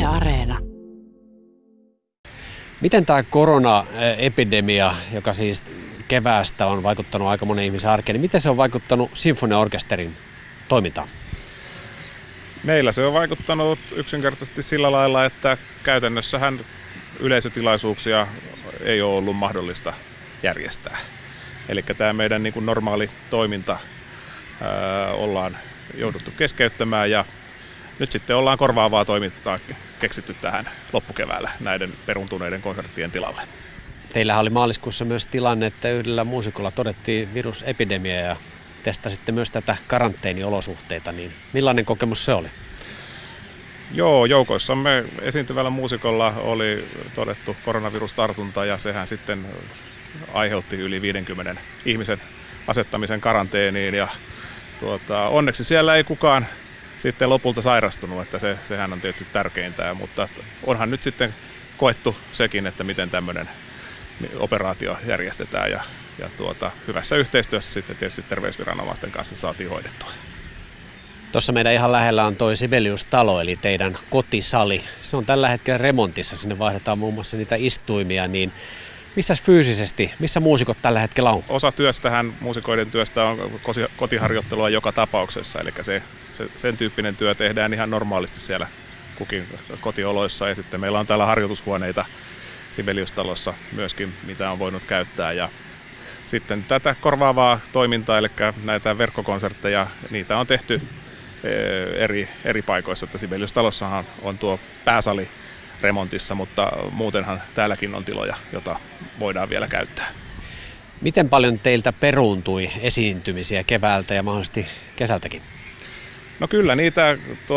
Areena. Miten tämä koronaepidemia, joka siis keväästä on vaikuttanut aika monen ihmisen arkeen, niin miten se on vaikuttanut sinfoniaorkesterin toimintaan? Meillä se on vaikuttanut yksinkertaisesti sillä lailla, että käytännössähän yleisötilaisuuksia ei ole ollut mahdollista järjestää. Eli tämä meidän niin kuin normaali toiminta ollaan jouduttu keskeyttämään ja nyt sitten ollaan korvaavaa toimintaa keksitty tähän loppukeväällä näiden peruntuneiden konserttien tilalle. Teillähän oli maaliskuussa myös tilanne, että yhdellä muusikolla todettiin virusepidemia ja testasitte myös tätä karanteeniolosuhteita, niin millainen kokemus se oli? Joo, joukoissamme esiintyvällä muusikolla oli todettu koronavirustartunta ja sehän sitten aiheutti yli 50 ihmisen asettamisen karanteeniin ja onneksi siellä ei kukaan sitten lopulta sairastunut, että sehän on tietysti tärkeintä, mutta onhan nyt sitten koettu sekin, että miten tämmöinen operaatio järjestetään ja hyvässä yhteistyössä sitten tietysti terveysviranomaisten kanssa saatiin hoidettua. Tuossa meidän ihan lähellä on toi Sibelius-talo, eli teidän kotisali. Se on tällä hetkellä remontissa, sinne vaihdetaan muun muassa niitä istuimia, niin missä muusikot tällä hetkellä on? Osa työstähän, muusikoiden työstä on kotiharjoittelua joka tapauksessa, eli sen tyyppinen työ tehdään ihan normaalisti siellä kukin kotioloissa ja sitten meillä on täällä harjoitushuoneita Sibelius-talossa myöskin, mitä on voinut käyttää ja sitten tätä korvaavaa toimintaa, eli näitä verkkokonsertteja, niitä on tehty eri paikoissa, että Sibelius-talossahan on tuo pääsali remontissa, mutta muutenhan täälläkin on tiloja, jota voidaan vielä käyttää. Miten paljon teiltä peruuntui esiintymisiä keväältä ja mahdollisesti kesältäkin? No kyllä niitä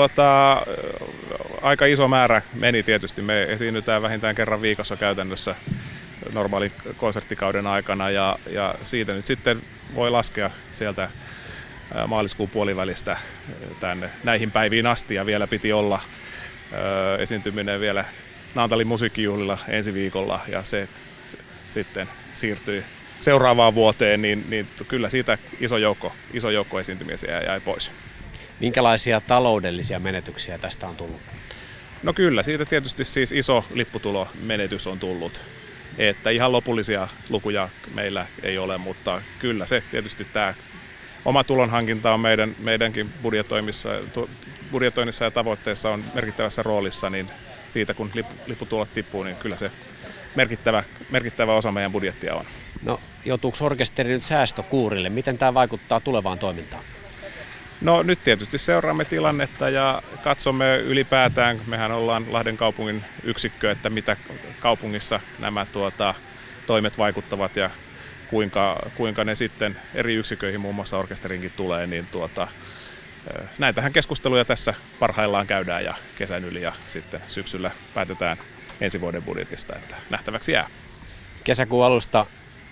aika iso määrä meni tietysti. Me esiinnytään vähintään kerran viikossa käytännössä normaalin konserttikauden aikana ja siitä nyt sitten voi laskea sieltä maaliskuun puolivälistä tänne näihin päiviin asti ja vielä piti olla esiintyminen vielä Naantalin musiikkijuhlilla ensi viikolla ja se sitten siirtyi seuraavaan vuoteen, niin kyllä siitä iso joukko esiintymisiä jäi pois. Minkälaisia taloudellisia menetyksiä tästä on tullut? No kyllä, siitä tietysti siis iso lipputulomenetys on tullut. Että ihan lopullisia lukuja meillä ei ole, mutta kyllä se tietysti tämä oma tulonhankinta on meidänkin budjetoinnissa ja tavoitteissa on merkittävässä roolissa, niin siitä kun lipputulot tippuu, niin kyllä se merkittävä osa meidän budjettia on. No, joutuuko orkesteri nyt säästökuurille? Miten tämä vaikuttaa tulevaan toimintaan? No nyt tietysti seuraamme tilannetta ja katsomme ylipäätään, mehän ollaan Lahden kaupungin yksikkö, että mitä kaupungissa nämä toimet vaikuttavat ja kuinka ne sitten eri yksiköihin, muun muassa orkesterinkin tulee, niin näitähän keskusteluja tässä parhaillaan käydään ja kesän yli ja sitten syksyllä päätetään ensi vuoden budjetista, että nähtäväksi jää. Kesäkuun alusta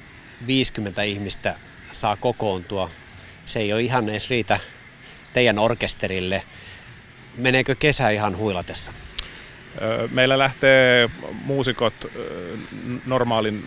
50 ihmistä saa kokoontua. Se ei ole ihan edes riitä teidän orkesterille. Meneekö kesä ihan huilatessa? Meillä lähtee muusikot normaalin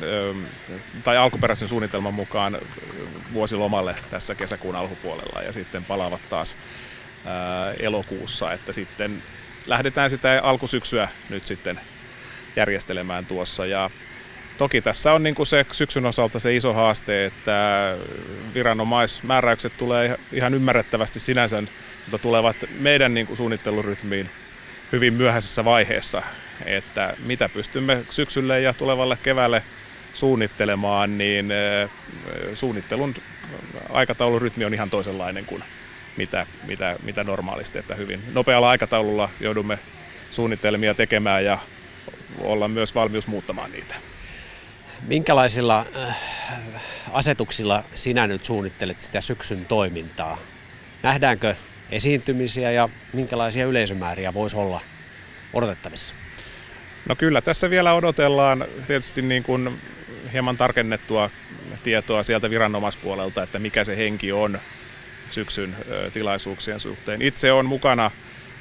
tai alkuperäisen suunnitelman mukaan vuosilomalle tässä kesäkuun alkupuolella ja sitten palaavat taas elokuussa, että sitten lähdetään sitä alkusyksyä nyt sitten järjestelemään tuossa ja toki tässä on niin kuin se syksyn osalta se iso haaste, että viranomaismääräykset tulee ihan ymmärrettävästi sinänsä, mutta tulevat meidän niin kuin suunnittelurytmiin hyvin myöhäisessä vaiheessa, että mitä pystymme syksylle ja tulevalle keväälle suunnittelemaan, niin suunnittelun aikataulurytmi on ihan toisenlainen kuin mitä normaalisti, että hyvin nopealla aikataululla joudumme suunnitelmia tekemään ja olla myös valmius muuttamaan niitä. Minkälaisilla asetuksilla sinä nyt suunnittelet sitä syksyn toimintaa? Nähdäänkö esiintymisiä ja minkälaisia yleisömääriä voisi olla odotettavissa? No kyllä, tässä vielä odotellaan tietysti niin kuin hieman tarkennettua tietoa sieltä viranomaispuolelta, että mikä se henki on syksyn tilaisuuksien suhteen. Itse olen mukana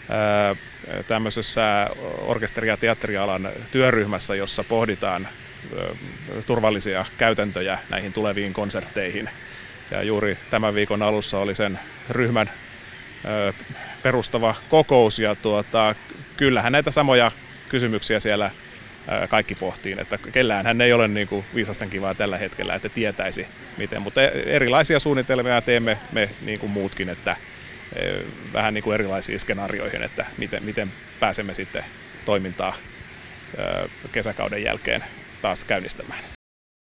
tämmöisessä orkesteri- ja teatterialan työryhmässä, jossa pohditaan turvallisia käytäntöjä näihin tuleviin konsertteihin. Ja juuri tämän viikon alussa oli sen ryhmän perustava kokous ja kyllähän näitä samoja kysymyksiä siellä kaikki pohtiin, että kelläänhän ei ole niin kuin viisasten kivaa tällä hetkellä, että tietäisi miten, mutta erilaisia suunnitelmia teemme me niin kuin muutkin, että vähän niin kuin erilaisiin skenaarioihin, että miten pääsemme sitten toimintaa kesäkauden jälkeen taas käynnistämään.